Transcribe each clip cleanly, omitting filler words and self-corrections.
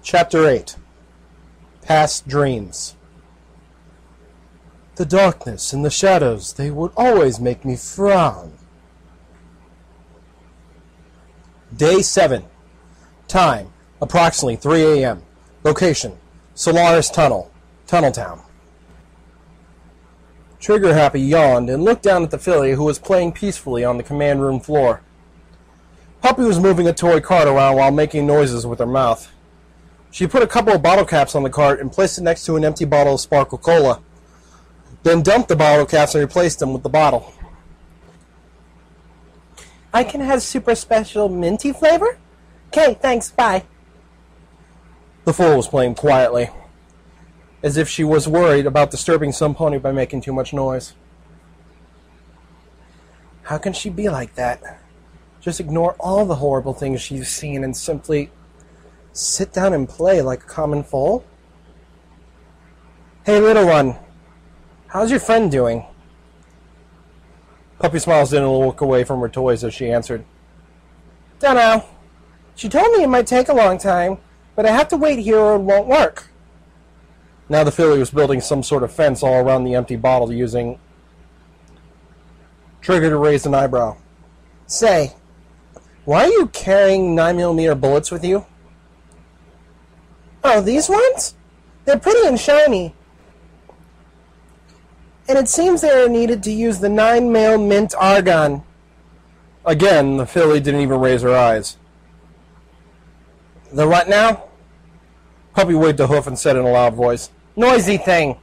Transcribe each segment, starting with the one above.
Chapter 8. Past Dreams. The darkness and the shadows, they would always make me frown. Day 7. Time, approximately 3 a.m. Location, Solaris Tunnel, Tunneltown. Trigger Happy yawned and looked down at the filly who was playing peacefully on the command room floor. Puppy was moving a toy cart around while making noises with her mouth. She put a couple of bottle caps on the cart and placed it next to an empty bottle of Sparkle Cola, then dumped the bottle caps and replaced them with the bottle. I can have super special minty flavor? Okay, thanks, bye. The fool was playing quietly, as if she was worried about disturbing some pony by making too much noise. How can she be like that? Just ignore all the horrible things she's seen and simply sit down and play like a common foal? Hey, little one, how's your friend doing? Puppy Smiles didn't look away from her toys as she answered. Dunno. She told me it might take a long time, but I have to wait here or it won't work. Now the filly was building some sort of fence all around the empty bottle using Trigger to raise an eyebrow. Say, why are you carrying 9mm bullets with you? Oh, these ones? They're pretty and shiny. And it seems they are needed to use the 9mm mint argon. Again, the filly didn't even raise her eyes. The what now? Puppy waved a hoof and said in a loud voice, Noisy thing.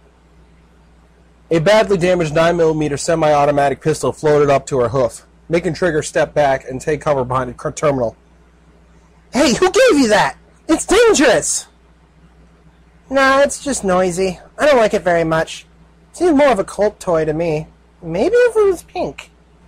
A badly damaged 9mm semi-automatic pistol floated up to her hoof, making Trigger step back and take cover behind a terminal. Hey, who gave you that? It's dangerous! Nah, it's just noisy. I don't like it very much. It seems more of a cult toy to me. Maybe if it was pink.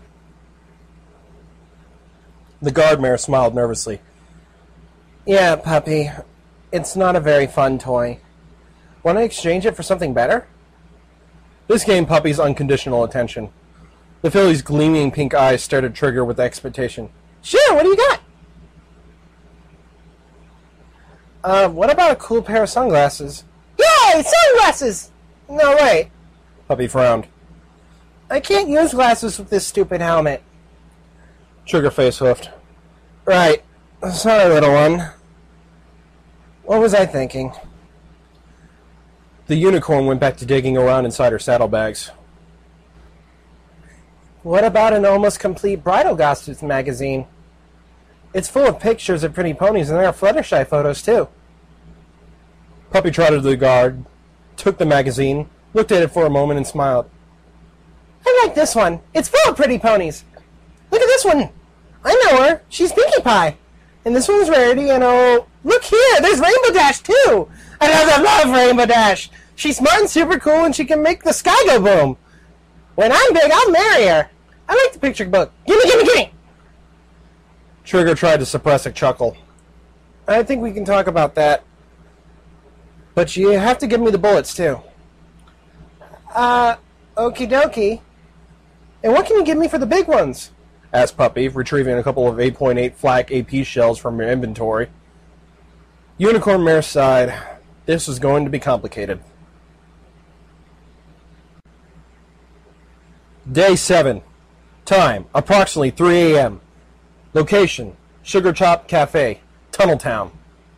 The guard mare smiled nervously. Yeah, puppy. It's not a very fun toy. Want to exchange it for something better? This gained Puppy's unconditional attention. The filly's gleaming pink eyes stared at Trigger with expectation. Sure, what do you got? What about a cool pair of sunglasses? Yay, sunglasses! No, wait. Puppy frowned. I can't use glasses with this stupid helmet. Trigger face hoofed. Right. Sorry, little one. What was I thinking? The unicorn went back to digging around inside her saddlebags. What about an almost complete bridal costumes magazine? It's full of pictures of pretty ponies, and there are Fluttershy photos, too. Puppy trotted to the guard, took the magazine, looked at it for a moment, and smiled. I like this one. It's full of pretty ponies. Look at this one. I know her. She's Pinkie Pie. And this one's Rarity, and oh, look here. There's Rainbow Dash, too. I love Rainbow Dash. She's smart and super cool, and she can make the sky go boom. When I'm big, I'll marry her. I like the picture book. Gimme! Trigger tried to suppress a chuckle. I think we can talk about that. But you have to give me the bullets, too. Okie dokie. And what can you give me for the big ones? Asked Puppy, retrieving a couple of 8.8 flak AP shells from your inventory. Unicorn Mare sighed. This was going to be complicated. Day 7. Time, approximately 3 a.m. Location, Sugar Top Cafe, Tunneltown.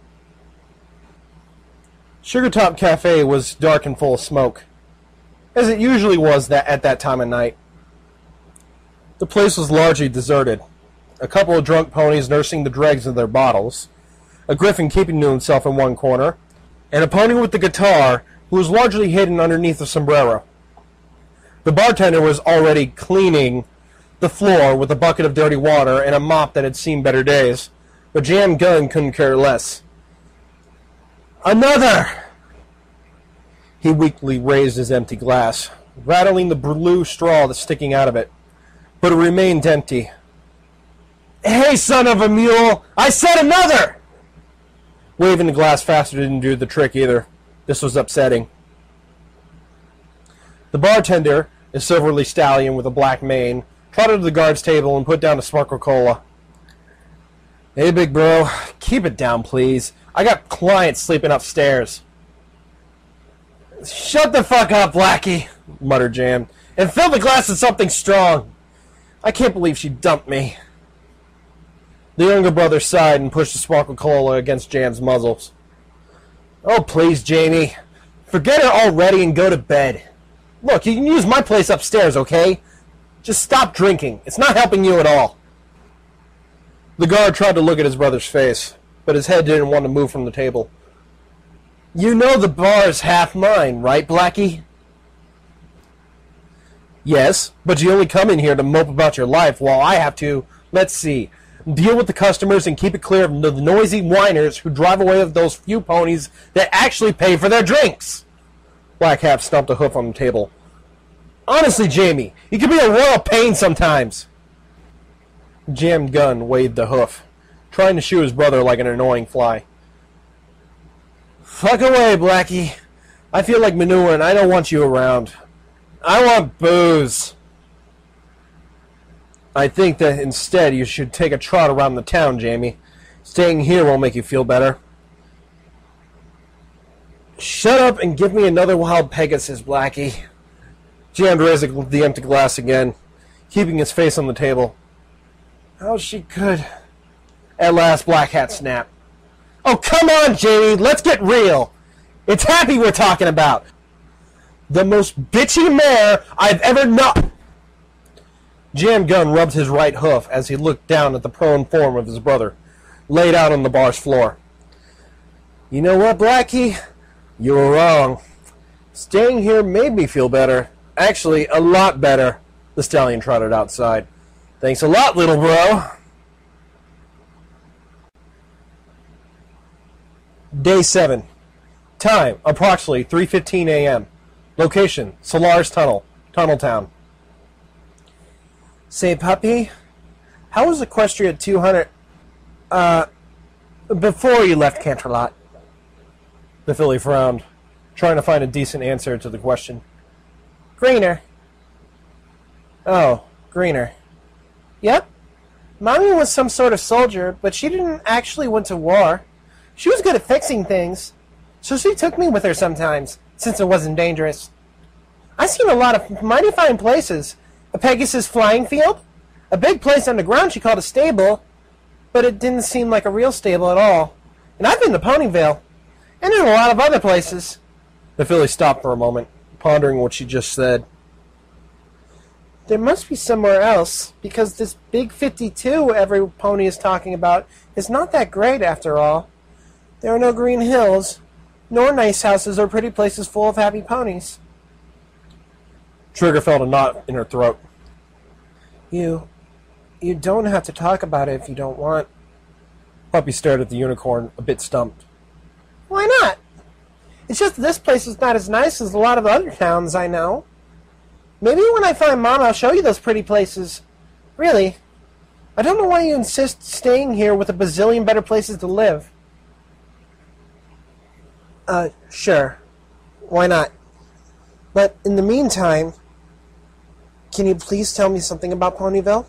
Sugar Top Cafe was dark and full of smoke, as it usually was at that time of night. The place was largely deserted. A couple of drunk ponies nursing the dregs of their bottles, a griffin keeping to himself in one corner, and a pony with the guitar who was largely hidden underneath a sombrero. The bartender was already cleaning the floor with a bucket of dirty water and a mop that had seen better days, but Jam Gunn couldn't care less. Another! He weakly raised his empty glass, rattling the blue straw that's sticking out of it, but it remained empty. Hey, son of a mule! I said another! Waving the glass faster didn't do the trick either. This was upsetting. The bartender, a silvery stallion with a black mane, trotted to the guard's table and put down a Sparkle Cola. Hey, big bro, keep it down, please. I got clients sleeping upstairs. Shut the fuck up, Blackie, muttered Jam, and fill the glass with something strong. I can't believe she dumped me. The younger brother sighed and pushed the sparkle cola against Jam's muzzles. Oh, please, Jamie. Forget her already and go to bed. Look, you can use my place upstairs, okay? Just stop drinking. It's not helping you at all. The guard tried to look at his brother's face, but his head didn't want to move from the table. You know the bar is half mine, right, Blackie? Yes, but you only come in here to mope about your life while I have to, let's see, deal with the customers and keep it clear of the noisy whiners who drive away with those few ponies that actually pay for their drinks. Black Hat stomped a hoof on the table. Honestly, Jamie, you can be a royal pain sometimes. Jammed Gun waved the hoof, trying to shoo his brother like an annoying fly. Fuck away, Blackie. I feel like manure and I don't want you around. I want booze. I think that instead you should take a trot around the town, Jamie. Staying here won't make you feel better. Shut up and give me another wild Pegasus, Blackie. Jammed raised the empty glass again, keeping his face on the table. How she could. At last, Black Hat snapped. Oh, come on, Jamie, let's get real. It's Happy we're talking about. The most bitchy mare I've ever known. Jammed Gun rubbed his right hoof as he looked down at the prone form of his brother, laid out on the bar's floor. You know what, Blackie? You were wrong. Staying here made me feel better. Actually, a lot better. The stallion trotted outside. Thanks a lot, little bro. Day 7. Time, approximately 3:15 a.m. Location, Solaris Tunnel, Tunneltown. Say, puppy, how was Equestria 200, before you left Canterlot? The filly frowned, trying to find a decent answer to the question. Greener. Oh, greener. Yep. Mommy was some sort of soldier, but she didn't actually went to war. She was good at fixing things, so she took me with her sometimes, since it wasn't dangerous. I've seen a lot of mighty fine places. A Pegasus flying field, a big place underground she called a stable, but it didn't seem like a real stable at all. And I've been to Ponyville, and in a lot of other places. The filly stopped for a moment, pondering what she just said. There must be somewhere else, because this big 52 every pony is talking about is not that great after all. There are no green hills, nor nice houses or pretty places full of happy ponies. Trigger felt a knot in her throat. You don't have to talk about it if you don't want. Puppy stared at the unicorn, a bit stumped. Why not? It's just that this place is not as nice as a lot of other towns I know. Maybe when I find Mom, I'll show you those pretty places. Really. I don't know why you insist staying here with a bazillion better places to live. Sure. Why not? But in the meantime, can you please tell me something about Ponyville?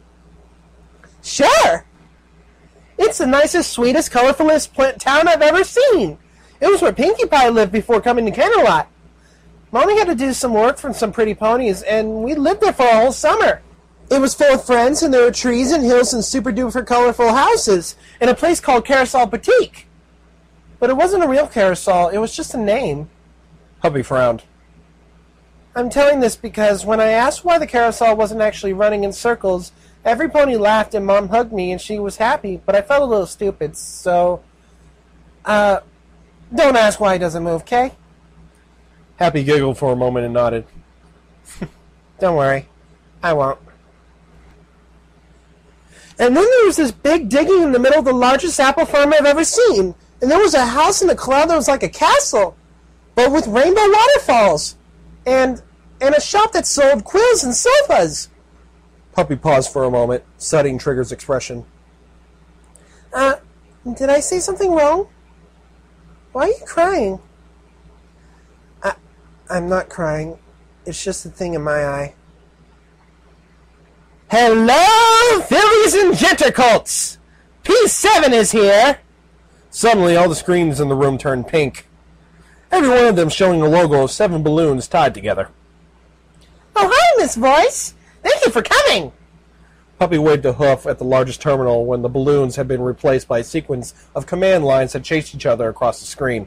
Sure! It's the nicest, sweetest, colorfulest town I've ever seen. It was where Pinkie Pie lived before coming to Canterlot. Mommy had to do some work for some pretty ponies, and we lived there for a whole summer. It was full of friends, and there were trees and hills and super-duper colorful houses, and a place called Carousel Boutique. But it wasn't a real carousel, it was just a name. Puppy frowned. I'm telling this because when I asked why the carousel wasn't actually running in circles, every pony laughed and Mom hugged me and she was happy, but I felt a little stupid, so... don't ask why it doesn't move, okay? Happy giggled for a moment and nodded. Don't worry, I won't. And then there was this big digging in the middle of the largest apple farm I've ever seen, and there was a house in the cloud that was like a castle, but with rainbow waterfalls. And a shop that sold quills and sofas. Puppy paused for a moment, studying Trigger's expression. Did I say something wrong? Why are you crying? I'm not crying. It's just a thing in my eye. Hello, fillies and gentercolts! P7 is here, Suddenly, all the screens in the room turned pink. Every one of them showing the logo of 7 balloons tied together. Oh, hi, Miss Voice. Thank you for coming. Puppy waved a hoof at the largest terminal when the balloons had been replaced by a sequence of command lines that chased each other across the screen.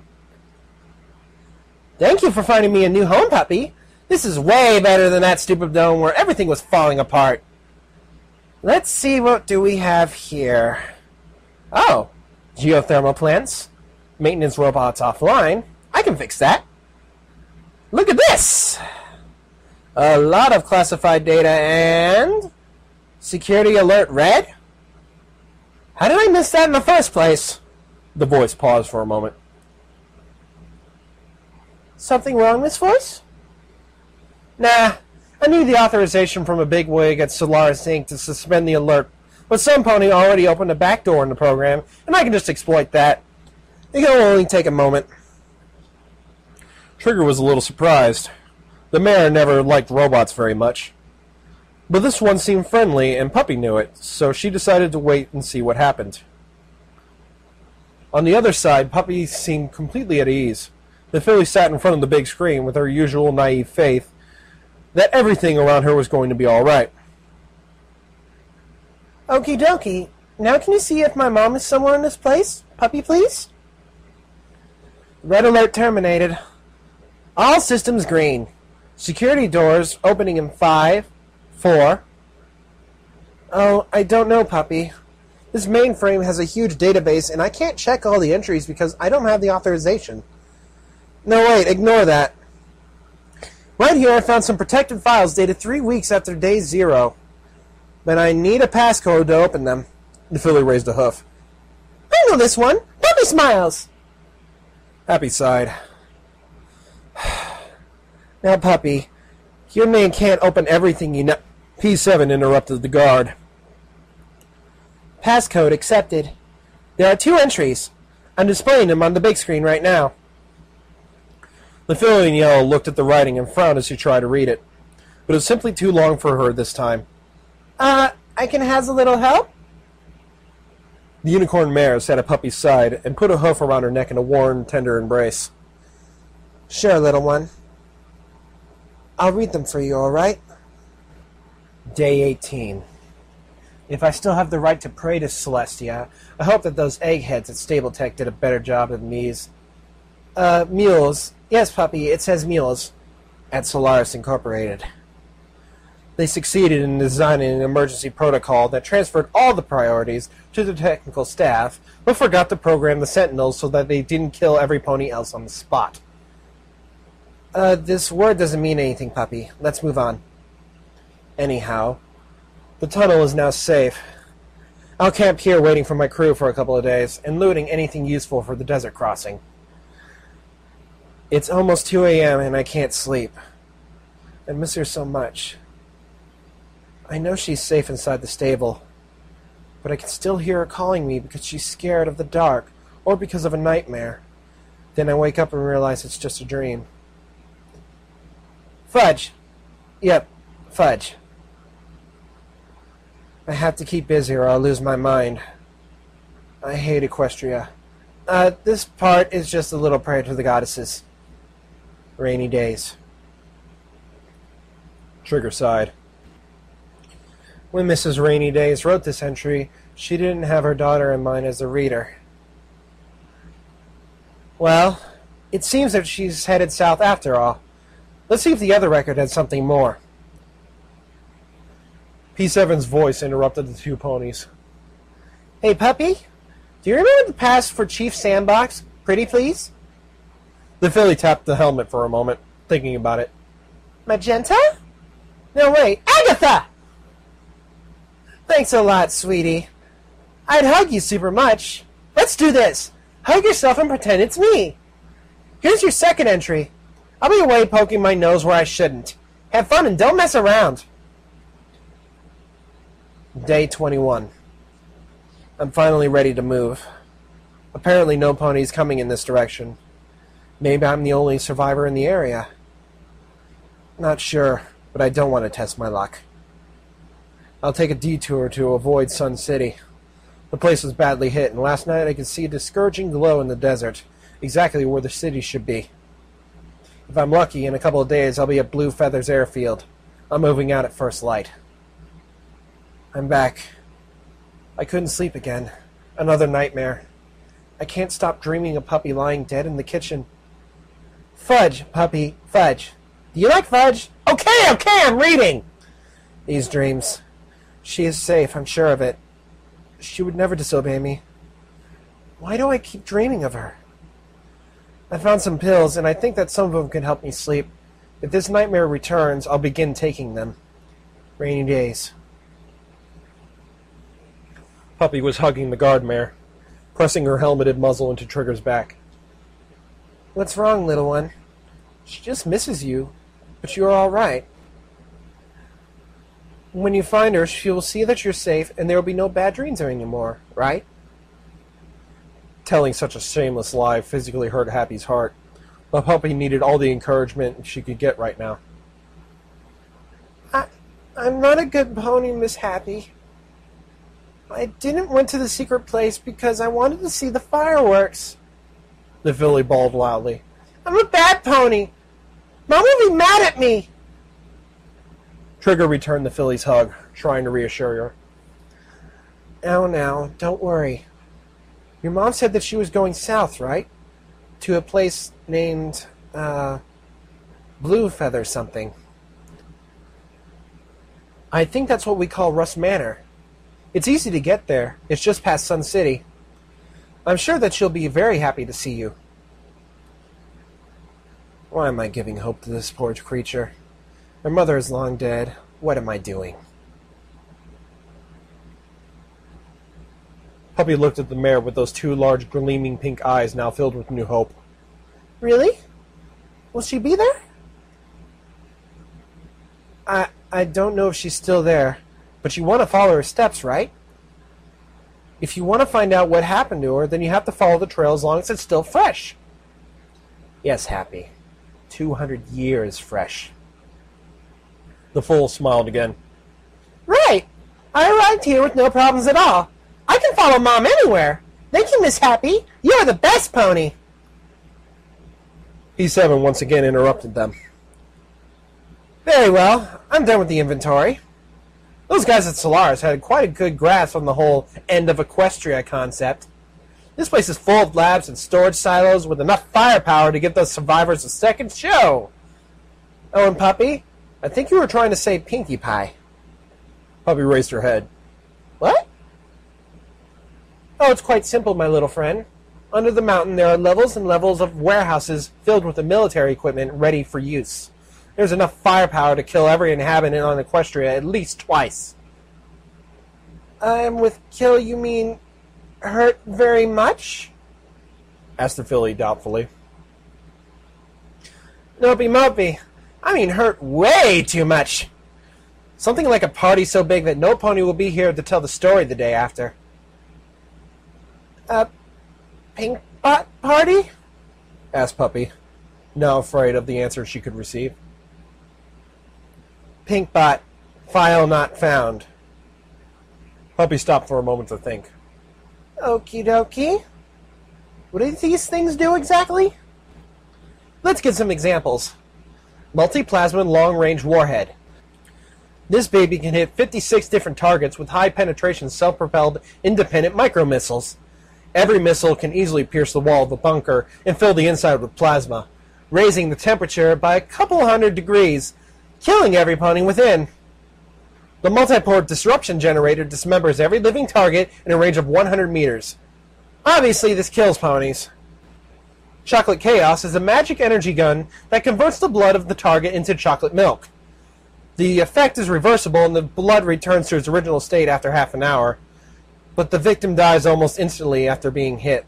Thank you for finding me a new home, Puppy. This is way better than that stupid dome where everything was falling apart. Let's see, what do we have here? Oh, geothermal plants. Maintenance robots offline. I can fix that. Look at this! A lot of classified data and... Security alert red? How did I miss that in the first place? The voice paused for a moment. Something wrong, Miss Voice? Nah, I need the authorization from a bigwig at Solaris Inc. to suspend the alert, but some pony already opened a backdoor in the program, and I can just exploit that. It'll only take a moment. Trigger was a little surprised. The mayor never liked robots very much. But this one seemed friendly, and Puppy knew it, so she decided to wait and see what happened. On the other side, Puppy seemed completely at ease. The filly sat in front of the big screen with her usual naive faith that everything around her was going to be all right. Okie dokie. Now can you see if my mom is somewhere in this place? Puppy, please? Red alert terminated. All systems green. Security doors opening in 5, 4. Oh, I don't know, Puppy. This mainframe has a huge database, and I can't check all the entries because I don't have the authorization. No, wait, ignore that. Right here, I found some protected files dated 3 weeks after day 0. But I need a passcode to open them. The filly raised a hoof. I know this one. Puppy Smiles. Happy sighed. Now, Puppy, your man can't open everything you know. P7 interrupted the guard. Passcode accepted. There are 2 entries. I'm displaying them on the big screen right now. The filly in yellow looked at the writing and frowned as she tried to read it. But it was simply too long for her this time. I can have a little help? The unicorn mare sat at Puppy's side and put a hoof around her neck in a warm, tender embrace. Sure, little one. I'll read them for you, all right? Day 18. If I still have the right to pray to Celestia, I hope that those eggheads at Stabletech did a better job than these. Mules. Yes, Puppy, it says mules. At Solaris Incorporated. They succeeded in designing an emergency protocol that transferred all the priorities to the technical staff, but forgot to program the Sentinels so that they didn't kill every pony else on the spot. This word doesn't mean anything, Puppy. Let's move on. Anyhow, the tunnel is now safe. I'll camp here waiting for my crew for a couple of days, and looting anything useful for the desert crossing. It's almost 2 a.m. and I can't sleep. I miss her so much. I know she's safe inside the stable, but I can still hear her calling me because she's scared of the dark or because of a nightmare. Then I wake up and realize it's just a dream. Fudge. Yep, Fudge. I have to keep busy or I'll lose my mind. I hate Equestria. This part is just a little prayer to the goddesses. Rainy days. Trigger sighed. When Mrs. Rainy Days wrote this entry, she didn't have her daughter in mind as the reader. Well, it seems that she's headed south after all. Let's see if the other record had something more. P7's voice interrupted the 2 ponies. Hey, Puppy, do you remember the pass for Chief Sandbox? Pretty please? The filly tapped the helmet for a moment, thinking about it. Magenta? No, wait, Agatha! Thanks a lot, sweetie. I'd hug you super much. Let's do this. Hug yourself and pretend it's me. Here's your second entry. I'll be away poking my nose where I shouldn't. Have fun and don't mess around. Day 21. I'm finally ready to move. Apparently no ponies coming in this direction. Maybe I'm the only survivor in the area. Not sure, but I don't want to test my luck. I'll take a detour to avoid Sun City. The place was badly hit, and last night I could see a discouraging glow in the desert, exactly where the city should be. If I'm lucky, in a couple of days I'll be at Blue Feathers Airfield. I'm moving out at first light. I'm back. I couldn't sleep again. Another nightmare. I can't stop dreaming of Puppy lying dead in the kitchen. Fudge, Puppy, fudge. Do you like fudge? Okay, I'm reading! These dreams. She is safe, I'm sure of it. She would never disobey me. Why do I keep dreaming of her? I found some pills, and I think that some of them can help me sleep. If this nightmare returns, I'll begin taking them. Rainy days. Puppy was hugging the guard mare, pressing her helmeted muzzle into Trigger's back. What's wrong, little one? She just misses you, but you're all right. When you find her, she will see that you're safe, and there will be no bad dreams anymore, right? Telling such a shameless lie physically hurt Happy's heart, but Puppy needed all the encouragement she could get right now. I'm not a good pony, Miss Happy. I didn't went to the secret place because I wanted to see the fireworks. The filly bawled loudly. I'm a bad pony. Mom will be mad at me. Trigger returned the filly's hug, trying to reassure her. Now, don't worry. Your mom said that she was going south, right? To a place named, Blue Feather something. I think that's what we call Rust Manor. It's easy to get there. It's just past Sun City. I'm sure that she'll be very happy to see you. Why am I giving hope to this poor creature? Her mother is long dead. What am I doing? Puppy looked at the mare with those two large, gleaming pink eyes now filled with new hope. Really? Will she be there? I don't know if she's still there, but you want to follow her steps, right? If you want to find out what happened to her, then you have to follow the trail as long as it's still fresh. Yes, Happy. 200 years fresh. The fool smiled again. Right. I arrived here with no problems at all. I can follow Mom anywhere. Thank you, Miss Happy. You are the best pony. P7 once again interrupted them. Very well. I'm done with the inventory. Those guys at Solaris had quite a good grasp on the whole end of Equestria concept. This place is full of labs and storage silos with enough firepower to give those survivors a second show. Oh, and Puppy, I think you were trying to say Pinkie Pie. Puppy raised her head. What? Oh, it's quite simple, my little friend. Under the mountain, there are levels and levels of warehouses filled with the military equipment ready for use. There's enough firepower to kill every inhabitant on Equestria at least twice. With kill, you mean hurt very much? Asked the filly doubtfully. Nopey mopey. I mean hurt way too much. Something like a party so big that no pony will be here to tell the story the day after. Pink Bot party? Asked Puppy, now afraid of the answer she could receive. Pink Bot, file not found. Puppy stopped for a moment to think. Okie dokie. What do these things do exactly? Let's get some examples. Multi-plasma long-range warhead. This baby can hit 56 different targets with high-penetration self-propelled independent micro-missiles. Every missile can easily pierce the wall of the bunker and fill the inside with plasma, raising the temperature by a couple hundred degrees, killing every pony within. The multi-port disruption generator dismembers every living target in a range of 100 meters. Obviously, this kills ponies. Chocolate Chaos is a magic energy gun that converts the blood of the target into chocolate milk. The effect is reversible and the blood returns to its original state after half an hour, but the victim dies almost instantly after being hit.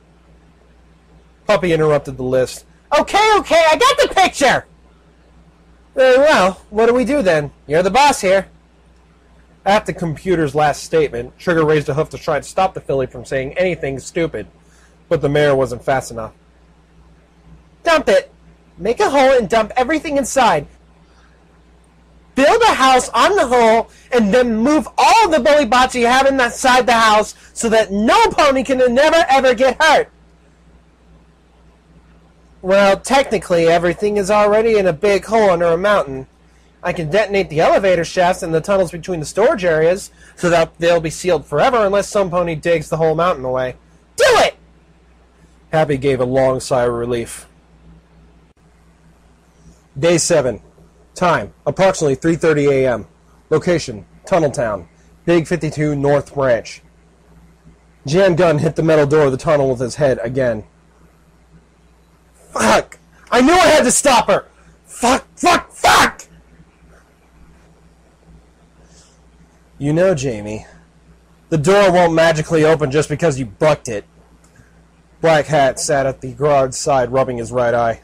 Puppy interrupted the list. Okay, I got the picture! Very well, what do we do then? You're the boss here. At the computer's last statement, Trigger raised a hoof to try to stop the filly from saying anything stupid, but the mare wasn't fast enough. Dump it! Make a hole and dump everything inside. build a house on the hole, and then move all the bully bots you have inside the house so that no pony can never ever get hurt. Well, technically, everything is already in a big hole under a mountain. I can detonate the elevator shafts and the tunnels between the storage areas so that they'll be sealed forever unless some pony digs the whole mountain away. Do it! Happy gave a long sigh of relief. Day 7. Time, approximately 3:30 a.m. Location, Tunneltown, Big 52 North Branch. Jam Gun hit the metal door of the tunnel with his head again. Fuck! I knew I had to stop her! Fuck, fuck, fuck! You know, Jamie, the door won't magically open just because you bucked it. Black Hat sat at the guard's side, rubbing his right eye.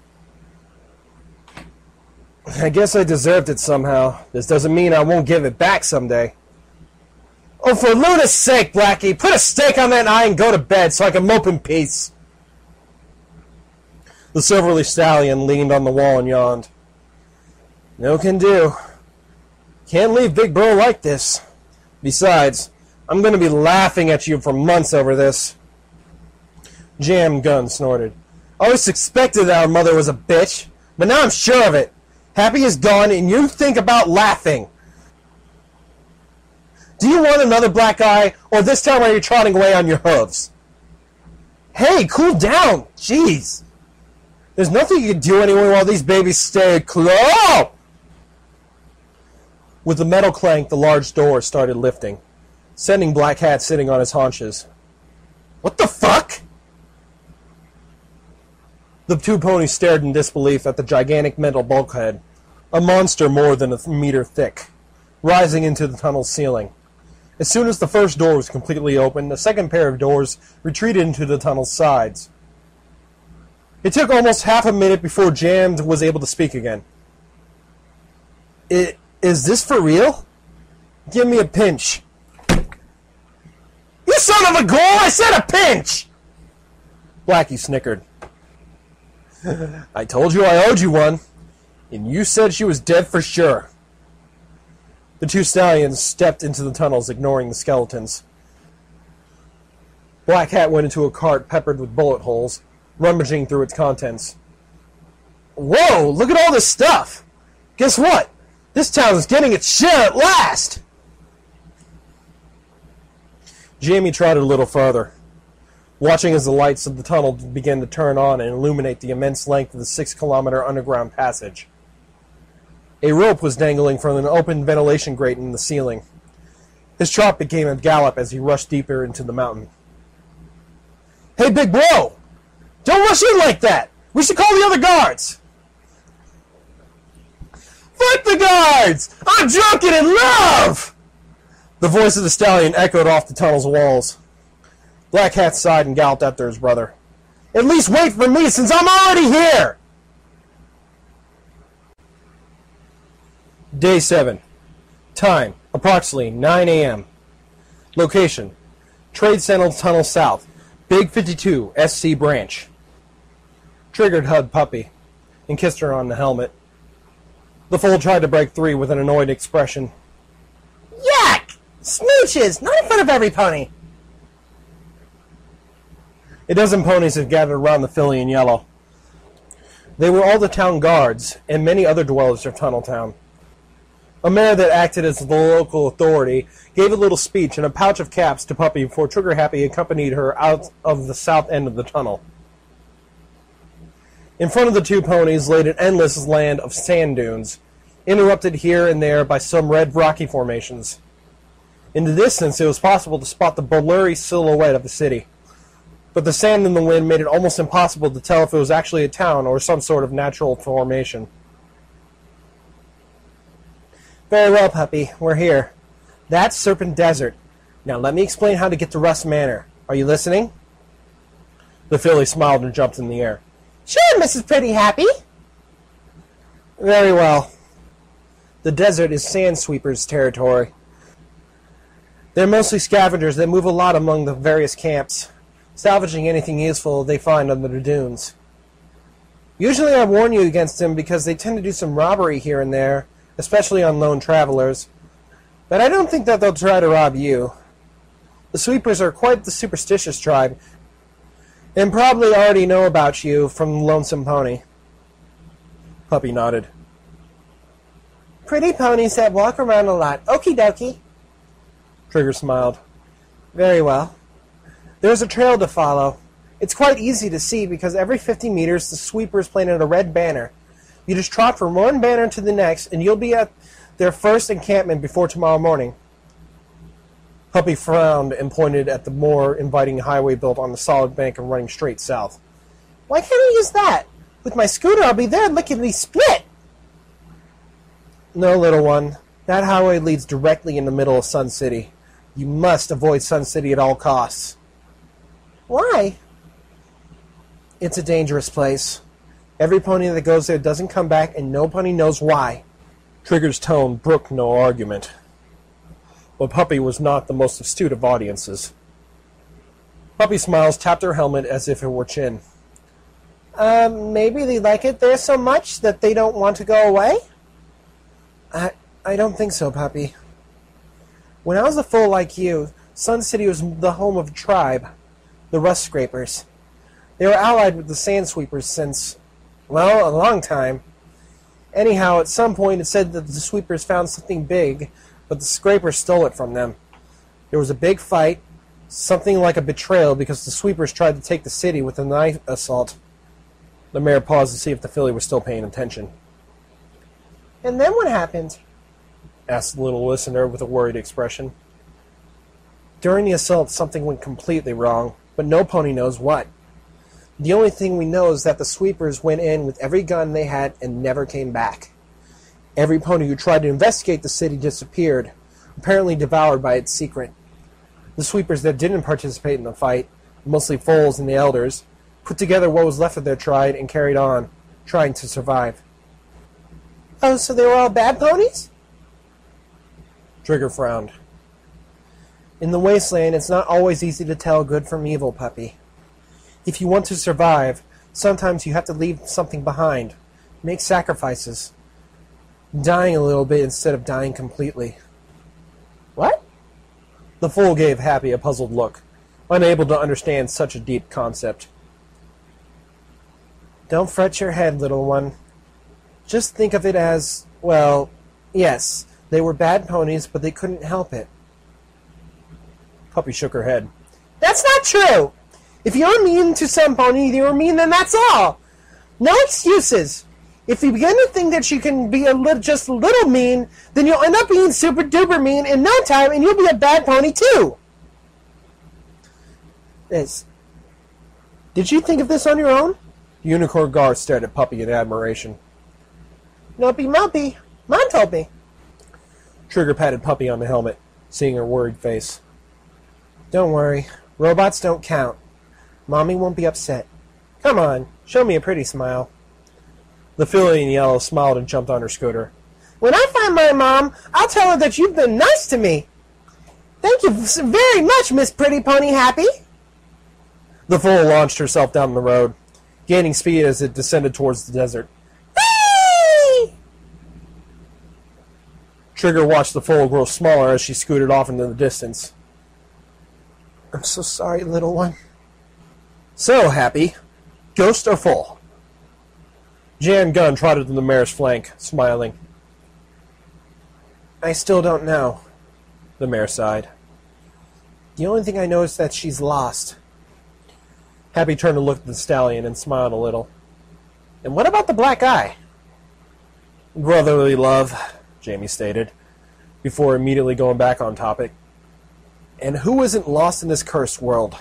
I guess I deserved it somehow. This doesn't mean I won't give it back someday. Oh, for Luna's sake, Blackie, put a stake on that eye and go to bed so I can mope in peace. The silvery stallion leaned on the wall and yawned. No can do. Can't leave Big Bro like this. Besides, I'm going to be laughing at you for months over this. Jam Gun snorted. I always suspected that our mother was a bitch, but now I'm sure of it. Happy is gone, and you think about laughing. Do you want another black eye, or this time are you trotting away on your hooves? Hey, cool down! Jeez! There's nothing you can do anyway while these babies stay close! With the metal clank, the large door started lifting, sending Black Hat sitting on his haunches. What the fuck? The two ponies stared in disbelief at the gigantic metal bulkhead, a monster more than a meter thick, rising into the tunnel's ceiling. As soon as the first door was completely open, the second pair of doors retreated into the tunnel's sides. It took almost half a minute before Jammed was able to speak again. Is this for real? Give me a pinch. You son of a ghoul! I said a pinch! Blackie snickered. I told you I owed you one, and you said she was dead for sure. The two stallions stepped into the tunnels, ignoring the skeletons. Black Hat went into a cart peppered with bullet holes, rummaging through its contents. Whoa, look at all this stuff! Guess what? This town is getting its share at last! Jamie trotted a little farther, watching as the lights of the tunnel began to turn on and illuminate the immense length of the 6-kilometer underground passage. A rope was dangling from an open ventilation grate in the ceiling. His trot became a gallop as he rushed deeper into the mountain. Hey, Big Bro! Don't rush in like that! We should call the other guards! Fuck the guards! I'm drunk and in love! The voice of the stallion echoed off the tunnel's walls. Black Hat sighed and galloped after his brother. At least wait for me, since I'm already here! Day 7. Time, approximately 9 a.m. Location, Trade Center Tunnel South, Big 52, SC Branch. Triggered hugged Puppy and kissed her on the helmet. The foal tried to break free with an annoyed expression. Yuck! Smooches! Not in front of every pony! A dozen ponies had gathered around the filly in yellow. They were all the town guards and many other dwellers of Tunneltown. A mayor that acted as the local authority gave a little speech and a pouch of caps to Puppy before Trigger Happy accompanied her out of the south end of the tunnel. In front of the two ponies laid an endless land of sand dunes, interrupted here and there by some red rocky formations. In the distance, it was possible to spot the blurry silhouette of the city, but the sand in the wind made it almost impossible to tell if it was actually a town or some sort of natural formation. Very well, Puppy. We're here. That's Serpent Desert. Now let me explain how to get to Rust Manor. Are you listening? The filly smiled and jumped in the air. Sure, Mrs. Pretty Happy. Very well. The desert is sand sweepers' territory. They're mostly scavengers that move a lot among the various camps, salvaging anything useful they find under the dunes. Usually I warn you against them because they tend to do some robbery here and there, especially on lone travelers. But I don't think that they'll try to rob you. The sweepers are quite the superstitious tribe, and probably already know about you from Lonesome Pony. Puppy nodded. Pretty ponies that walk around a lot. Okie dokie. Trigger smiled. Very well. There's a trail to follow. It's quite easy to see because every 50 meters the sweepers planted a red banner. You just trot from one banner to the next and you'll be at their first encampment before tomorrow morning. Puppy frowned and pointed at the more inviting highway built on the solid bank and running straight south. Why can't I use that? With my scooter I'll be there lickety split. No, little one. That highway leads directly in the middle of Sun City. You must avoid Sun City at all costs. Why? It's a dangerous place. Every pony that goes there doesn't come back, and no pony knows why. Trigger's tone brooked no argument. But Puppy was not the most astute of audiences. Puppy Smiles tapped her helmet as if it were chin. Maybe they like it there so much that they don't want to go away? I don't think so, Puppy. When I was a fool like you, Sun City was the home of a tribe, the Rust Scrapers. They were allied with the Sand Sweepers since, well, a long time. Anyhow, at some point it said that the Sweepers found something big, but the Scrapers stole it from them. There was a big fight, something like a betrayal because the Sweepers tried to take the city with a knife assault. The mayor paused to see if the filly was still paying attention. And then what happened? Asked the little listener with a worried expression. During the assault, something went completely wrong, but no pony knows what. The only thing we know is that the sweepers went in with every gun they had and never came back. Every pony who tried to investigate the city disappeared, apparently devoured by its secret. The sweepers that didn't participate in the fight, mostly foals and the elders, put together what was left of their tribe and carried on, trying to survive. Oh, so they were all bad ponies? Trigger frowned. In the wasteland, it's not always easy to tell good from evil, Puppy. If you want to survive, sometimes you have to leave something behind, make sacrifices, dying a little bit instead of dying completely. What? The fool gave Happy a puzzled look, unable to understand such a deep concept. Don't fret your head, little one. Just think of it as, well, yes, they were bad ponies, but they couldn't help it. Puppy shook her head. That's not true! If you're mean to some pony, you're mean, then that's all! No excuses! If you begin to think that you can be just a little mean, then you'll end up being super duper mean in no time, and you'll be a bad pony too! Did you think of this on your own? Unicorn Gar stared at Puppy in admiration. Nopey mopey. Mom told me. Trigger patted Puppy on the helmet, seeing her worried face. Don't worry. Robots don't count. Mommy won't be upset. Come on, show me a pretty smile. The filly in yellow smiled and jumped on her scooter. When I find my mom, I'll tell her that you've been nice to me. Thank you very much, Miss Pretty Pony Happy. The foal launched herself down the road, gaining speed as it descended towards the desert. Whee! Trigger watched the foal grow smaller as she scooted off into the distance. I'm so sorry, little one. So, Happy, ghost or foal? Jan Gunn trotted to the mare's flank, smiling. I still don't know. The mare sighed. The only thing I know is that she's lost. Happy turned to look at the stallion and smiled a little. And what about the black eye? Brotherly love, Jamie stated, before immediately going back on topic. And who isn't lost in this cursed world?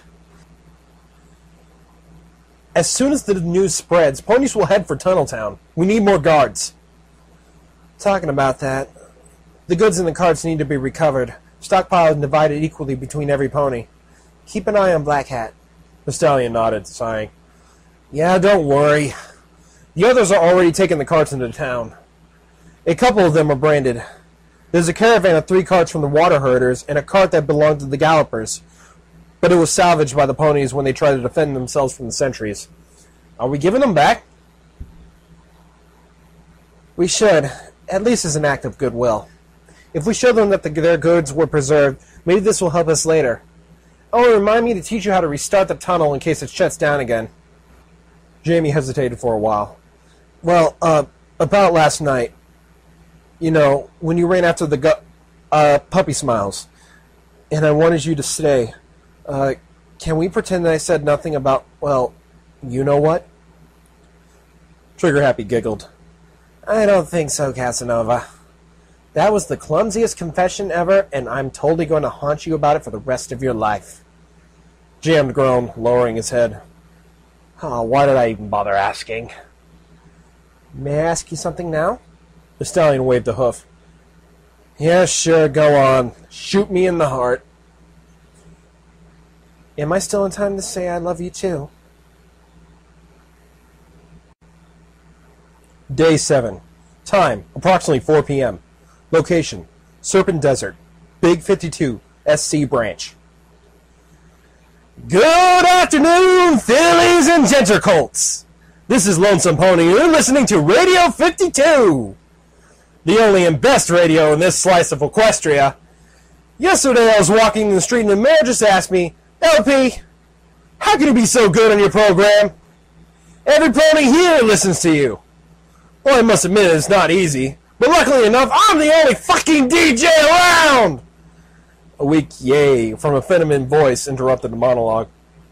As soon as the news spreads, ponies will head for Tunneltown. We need more guards. Talking about that, the goods in the carts need to be recovered, stockpiled and divided equally between every pony. Keep an eye on Black Hat. The stallion nodded, sighing. Yeah, don't worry. The others are already taking the carts into town. A couple of them are branded. There's a caravan of 3 carts from the water herders and a cart that belonged to the gallopers, but it was salvaged by the ponies when they tried to defend themselves from the sentries. Are we giving them back? We should. at least as an act of goodwill. If we show them that their goods were preserved, maybe this will help us later. Oh, remind me to teach you how to restart the tunnel in case it shuts down again. Jamie hesitated for a while. Well, about last night. You know, when you ran after the puppy smiles. And I wanted you to stay. Can we pretend that I said nothing about, well, you know what? Trigger Happy giggled. I don't think so, Casanova. That was the clumsiest confession ever, and I'm totally going to haunt you about it for the rest of your life. Jammed groaned, lowering his head. Oh, why did I even bother asking? May I ask you something now? The stallion waved a hoof. Yeah, sure, go on. Shoot me in the heart. Am I still in time to say I love you too? Day 7. Time, approximately 4 p.m. Location, Serpent Desert, Big 52, SC Branch. Good afternoon, fillies and gentercolts. This is Lonesome Pony, and you're listening to Radio 52. The only and best radio in this slice of Equestria. Yesterday I was walking in the street and the mayor just asked me, LP, how can you be so good on your program? Every pony here listens to you. Well, I must admit it's not easy, but luckily enough, I'm the only fucking DJ around! A weak yay from a feminine voice interrupted the monologue.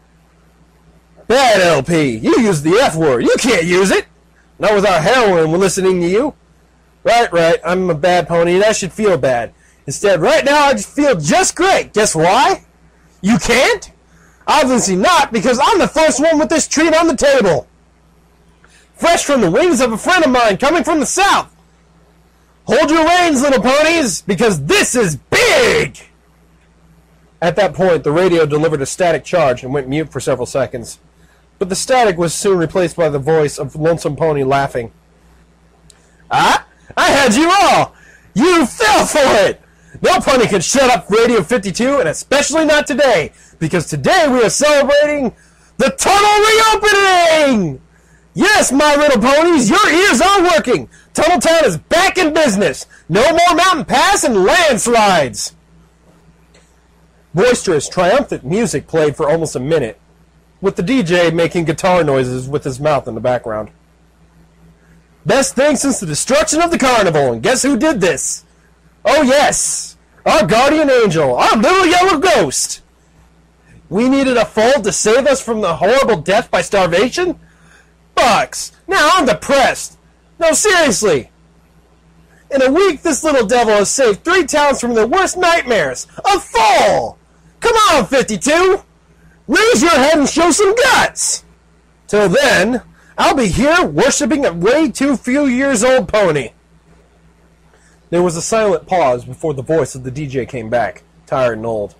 Bad LP, you use the F word. You can't use it. Not without heroin when listening to you. Right, I'm a bad pony and I should feel bad. Instead, right now I just feel just great. Guess why? You can't? Obviously not, because I'm the first one with this treat on the table. Fresh from the wings of a friend of mine coming from the south. Hold your reins, little ponies, because this is big! At that point, the radio delivered a static charge and went mute for several seconds. But the static was soon replaced by the voice of Lonesome Pony laughing. Ah, I had you all! You fell for it! No pony can shut up Radio 52, and especially not today, because today we are celebrating the tunnel reopening! Yes, my little ponies, your ears are working! Tunnel Town is back in business! No more mountain pass and landslides! Boisterous, triumphant music played for almost a minute, with the DJ making guitar noises with his mouth in the background. Best thing since the destruction of the carnival, and guess who did this? Oh yes, our guardian angel, our little yellow ghost! We needed a foal to save us from the horrible death by starvation? Bucks, now I'm depressed. No, seriously. In a week, this little devil has saved 3 towns from their worst nightmares. A foal! Come on, 52! Raise your head and show some guts! Till then, I'll be here worshipping a way too few years old pony. There was a silent pause before the voice of the DJ came back, tired and old.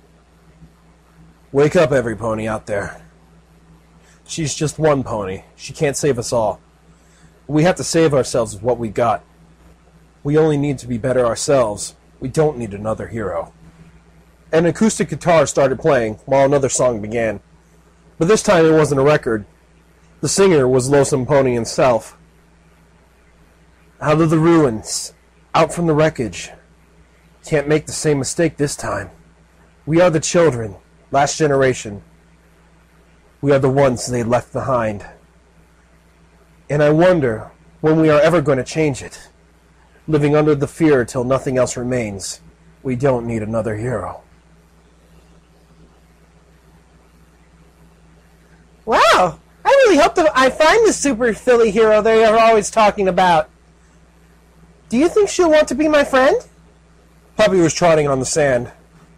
Wake up, every pony out there. She's just one pony. She can't save us all. We have to save ourselves with what we got. We only need to be better ourselves. We don't need another hero. An acoustic guitar started playing while another song began. But this time it wasn't a record. The singer was Lonesome Pony himself. Out of the ruins, out from the wreckage. Can't make the same mistake this time. We are the children, last generation. We are the ones they left behind. And I wonder when we are ever going to change it. Living under the fear till nothing else remains. We don't need another hero. Wow! I really hope that I find the super filly hero they are always talking about. Do you think she'll want to be my friend? Puppy was trotting on the sand,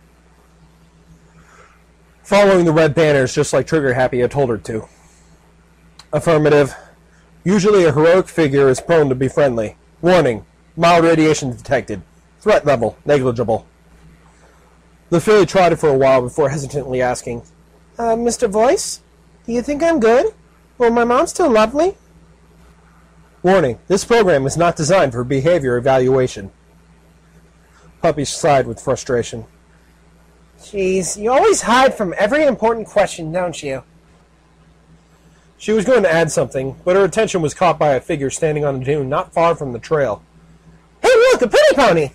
following the red banners just like Trigger Happy had told her to. Affirmative. Usually a heroic figure is prone to be friendly. Warning. Mild radiation detected. Threat level. Negligible. The filly trotted for a while before hesitantly asking, Mr. Voice? Do you think I'm good? Well, my mom's still lovely. Warning. This program is not designed for behavior evaluation. Puppy sighed with frustration. Jeez, you always hide from every important question, don't you? She was going to add something, but her attention was caught by a figure standing on a dune not far from the trail. Look, a pretty pony!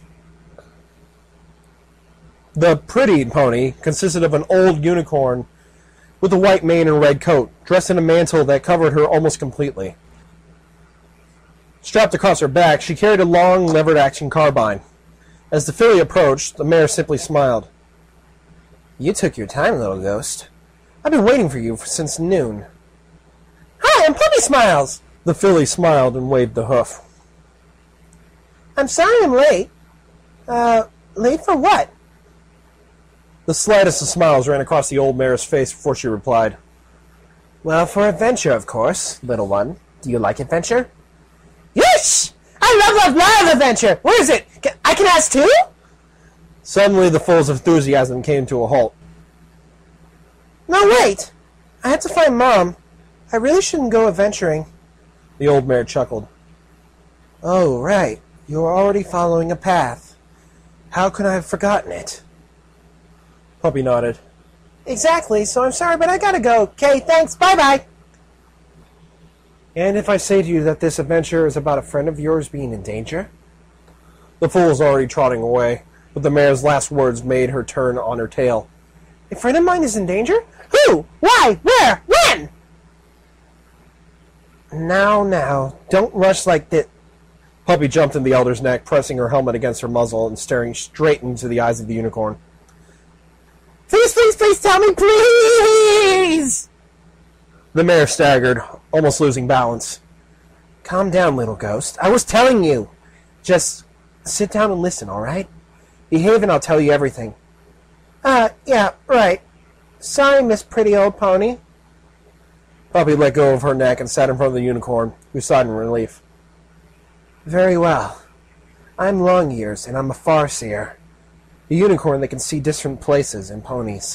The pretty pony consisted of an old unicorn with a white mane and red coat, dressed in a mantle that covered her almost completely. Strapped across her back, she carried a long, levered-action carbine. As the filly approached, the mare simply smiled. "You took your time, little ghost. I've been waiting for you since noon." "Hi, I'm Puppy Smiles!" The filly smiled and waved the hoof. "I'm sorry I'm late. Late for what?" The slightest of smiles ran across the old mare's face before she replied. "Well, for adventure, of course, little one. Do you like adventure?" "Yes! I love adventure! Where is it? I can ask too?" Suddenly, the foal's enthusiasm came to a halt. "No, wait! I had to find Mom. I really shouldn't go adventuring." The old mare chuckled. "Oh, right. You are already following a path. How could I have forgotten it?" Puppy nodded. "Exactly, so I'm sorry, but I gotta go. Okay, thanks. Bye-bye." "And if I say to you that this adventure is about a friend of yours being in danger?" The fool was already trotting away, but the mare's last words made her turn on her tail. "A friend of mine is in danger? Who? Why? Where? When?" Now, don't rush like that." Puppy jumped in the elder's neck, pressing her helmet against her muzzle and staring straight into the eyes of the unicorn. Please tell me, please!" The mare staggered, almost losing balance. "Calm down, little ghost. I was telling you. Just sit down and listen, all right? Behave and I'll tell you everything." Yeah, right. Sorry, Miss Pretty Old Pony." Puppy let go of her neck and sat in front of the unicorn, who sighed in relief. "Very well. I'm Longears, and I'm a farseer. A unicorn that can see distant places and ponies."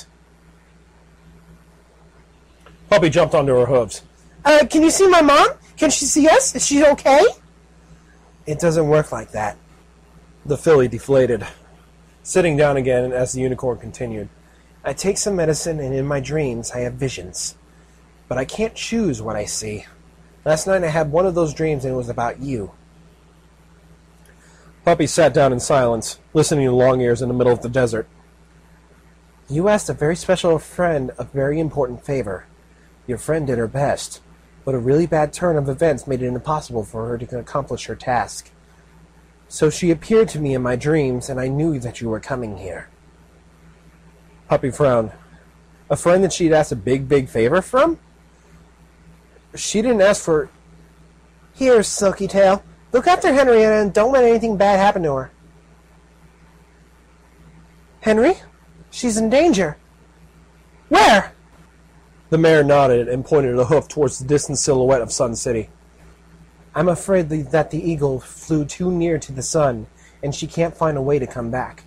Puppy jumped onto her hooves. Can you see my mom? Can she see us? Is she okay?" "It doesn't work like that." The filly deflated, sitting down again as the unicorn continued. "I take some medicine, and in my dreams I have visions. But I can't choose what I see. Last night I had one of those dreams, and it was about you." Puppy sat down in silence, listening to Longears in the middle of the desert. "You asked a very special friend a very important favor. Your friend did her best, but a really bad turn of events made it impossible for her to accomplish her task. So she appeared to me in my dreams, and I knew that you were coming here." Puppy frowned. A friend that she'd asked a big favor from? She didn't ask for... "Here, Silky Tail. Look after Henrietta and don't let anything bad happen to her." "Henry? She's in danger." "Where?" The mare nodded and pointed a hoof towards the distant silhouette of Sun City. "I'm afraid that the eagle flew too near to the sun, and she can't find a way to come back."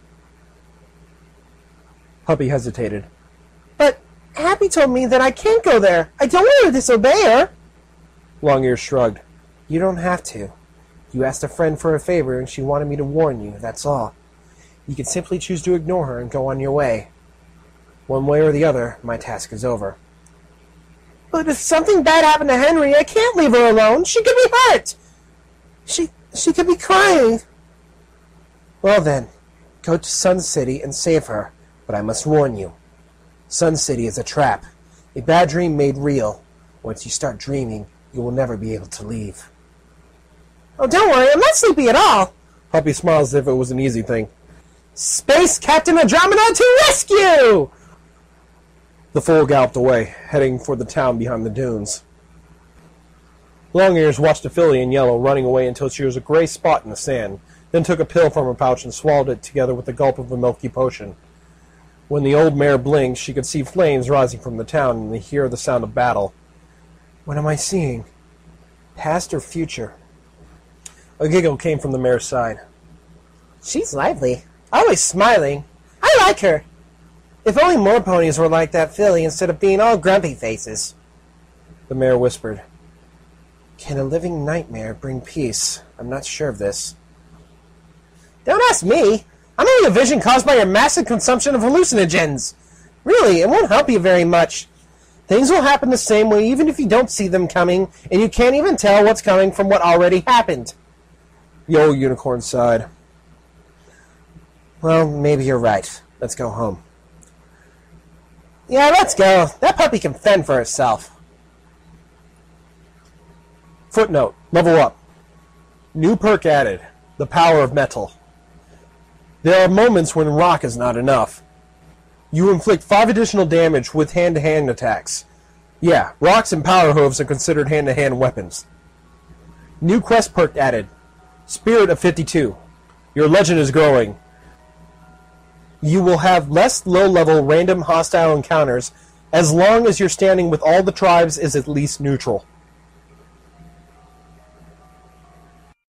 Puppy hesitated. "But Happy told me that I can't go there. I don't want to disobey her." Longears shrugged. "You don't have to. You asked a friend for a favor, and she wanted me to warn you, that's all. You can simply choose to ignore her and go on your way. One way or the other, my task is over." "But if something bad happened to Henry, I can't leave her alone. She could be hurt. She could be crying." "Well then, go to Sun City and save her, but I must warn you. Sun City is a trap, a bad dream made real. Once you start dreaming, you will never be able to leave." "Oh, don't worry, I'm not sleepy at all." Puppy smiled as if it was an easy thing. "Space Captain Andromeda to rescue!" The fool galloped away, heading for the town behind the dunes. Longears watched a filly in yellow running away until she was a gray spot in the sand, then took a pill from her pouch and swallowed it together with a gulp of a milky potion. When the old mare blinked, she could see flames rising from the town and hear the sound of battle. "What am I seeing? Past or future?" A giggle came from the mare's side. "She's lively. Always smiling. I like her. If only more ponies were like that filly instead of being all grumpy faces." The mare whispered. "Can a living nightmare bring peace? I'm not sure of this." "Don't ask me. I'm only a vision caused by your massive consumption of hallucinogens. Really, it won't help you very much. Things will happen the same way even if you don't see them coming, and you can't even tell what's coming from what already happened." The old unicorn sighed. Well, maybe you're right. Let's go home. Yeah, let's go. That puppy can fend for herself. Footnote. Level up. New perk added. The power of metal. There are moments when rock is not enough. You inflict 5 additional damage with hand-to-hand attacks. Yeah, rocks and power hooves are considered hand-to-hand weapons. New quest perk added. Spirit of 52. Your legend is growing. You will have less low-level random hostile encounters as long as your standing with all the tribes is at least neutral.